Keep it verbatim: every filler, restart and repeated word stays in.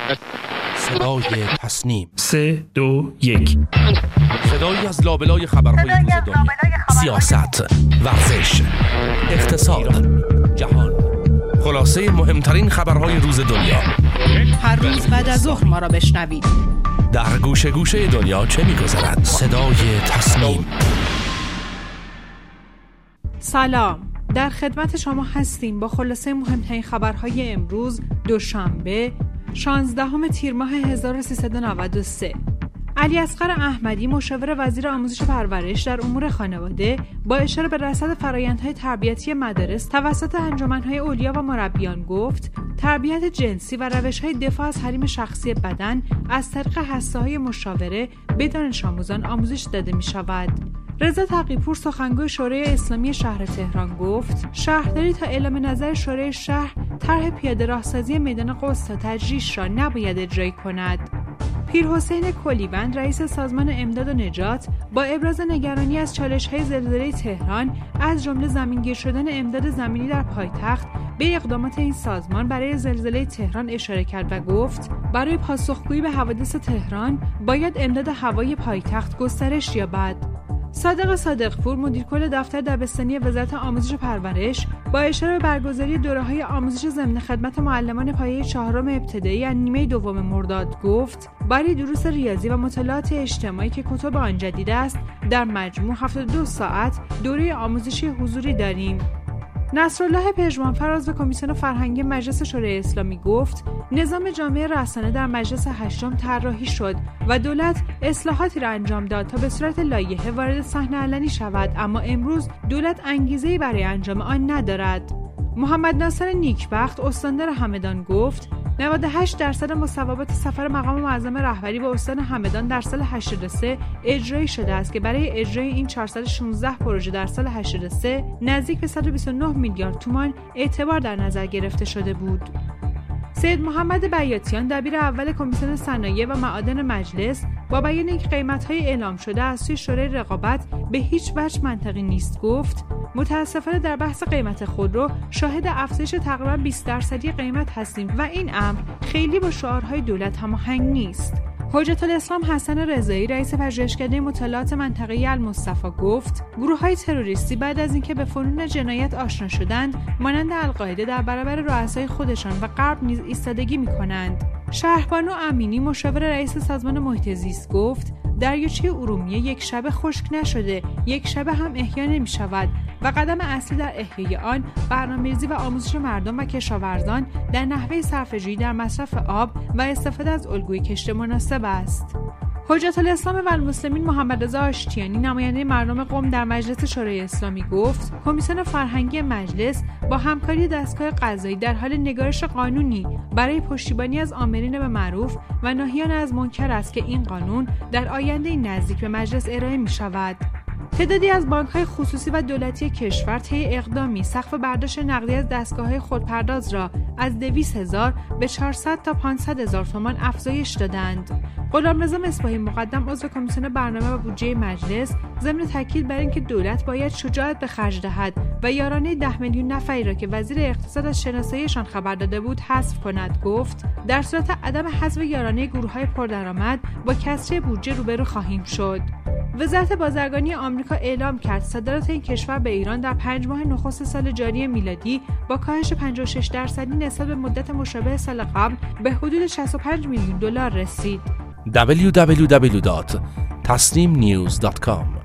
صدای تصنیم. سه دو یک. صدایی از لابلای خبرهای روز دنیا، سیاست، ورزش، اقتصاد، جهان، خلاصه مهمترین خبرهای روز دنیا. هر روز بعد از ظهر ما را بشنوید. در گوشه گوشه دنیا چه می‌گذرد؟ صدای تصنیم. سلام، در خدمت شما هستیم با خلاصه مهمترین خبرهای امروز دوشنبه شانزدهم تیر ماه هزار و سیصد و نود و سه. علیاصغر احمدی مشاور وزیر آموزش و پرورش در امور خانواده با اشاره به رصد فرآیندهای تربیتی مدارس توسط انجمن‌های اولیا و مربیان گفت تربیت جنسی و روش‌های دفاع از حریم شخصی بدن از طریق هسته‌های مشاوره به دانش آموزان آموزش داده می‌شود. رضا تقی‌پور سخنگوی شورای اسلامی شهر تهران گفت شهرداری تا اعلام نظر شورای شهر طرح پیاده راهسازی میدان قدس تا تجریش را نباید اجرایی کند. پیرحسین کلیوند رئیس سازمان امداد و نجات با ابراز نگرانی از چالش‌های زلزله تهران از جمله زمینگیر شدن امداد زمینی در پایتخت به اقدامات این سازمان برای زلزله تهران اشاره کرد و گفت برای پاسخگویی به حوادث تهران باید امداد هوایی پایتخت گسترش یابد. صادق صادق‌پور مدیرکل دفتر دبستانی وزارت آموزش و پرورش با اشاره به برگزاری دوره‌های آموزش ضمن خدمت معلمان پایه چهارم ابتدایی از نیمه دوم مرداد گفت برای دروس ریاضی و مطالعات اجتماعی که کتب آن جدید است در مجموع هفتاد و دو ساعت دوره آموزشی حضوری داریم. نصرالله پژمانفر عضو کمیسیون فرهنگی مجلس شورای اسلامی گفت نظام جامعه رسانه در مجلس هشتم طراحی شد و دولت اصلاحاتی را انجام داد تا به صورت لایحه وارد صحنه علنی شود، اما امروز دولت انگیزه‌ای برای انجام آن ندارد. محمد ناصر نیکبخت استاندار همدان گفت نود و هشت درصد مصوبات سفر مقام معظم رهبری به استان همدان در سال هشتاد و سه اجرایی شده است که برای اجرای این چهارصد و شانزده پروژه در سال هشتاد و سه نزدیک به صد و بیست و نه میلیارد تومان اعتبار در نظر گرفته شده بود. سید محمد بیاتیان دبیر اول کمیسیون صنایع و معادن مجلس با بیان اینکه قیمت‌های اعلام شده از سوی شورای رقابت به هیچ وجه منطقی نیست گفت متاسفانه در بحث قیمت خودرو شاهد افزایش تقریباً بیست درصدی قیمت هستیم و این امر خیلی با شعارهای دولت هماهنگ نیست. حجت الاسلام حسن رضایی رئیس پژوهشکده مطالعات منطقه‌ای المصطفی گفت گروه‌های تروریستی بعد از اینکه به فنون جنایت آشنا شدند مانند القاعده در برابر رؤسای خودشان و غرب نیز ایستادگی می‌کنند. شهربانو امینی مشاور رئیس سازمان محیط زیست گفت دریاچه ارومیه یک شبه خشک نشده، یک شبه هم احیا نمی‌شود و قدم اصلی در احیای آن برنامه‌ریزی و آموزش مردم و کشاورزان در نحوه صرفه‌جویی در مصرف آب و استفاده از الگوی کشت مناسب است. حجت الاسلام و المسلمین محمد رضا آشتیانی نماینده مردم قم در مجلس شورای اسلامی گفت کمیسیون فرهنگی مجلس با همکاری دستگاه قضایی در حال نگارش قانونی برای پشتیبانی از آمرین به معروف و ناهیان از منکر است که این قانون در آینده نزدیک به مجلس ارائه می شود. تعدادی از بانک‌های خصوصی و دولتی کشور طی اقدامی سقف برداشت نقدی از دستگاه‌های خودپرداز را از دویست هزار به چهارصد تا پانصد هزار تومان افزایش دادند. غلامرضا مصباحی مقدم عضو کمیسیون برنامه و بودجه مجلس ضمن تاکید بر اینکه دولت باید شجاعت به خرج دهد و یارانه ده میلیون نفری را که وزیر اقتصاد از شناساییشان خبر داده بود حذف کند گفت در صورت عدم حذف یارانه گروه‌های پردرآمد با کسری بودجه روبرو خواهیم شد. وزارت بازرگانی آمریکا اعلام کرد صادرات این کشور به ایران در پنج ماه نخست سال جاری میلادی با کاهش پنجاه و شش درصدی نسبت به مدت مشابه سال قبل به حدود شصت و پنج میلیون دلار رسید. دبلیو دبلیو دبلیو دات تصنیم نیوز دات کام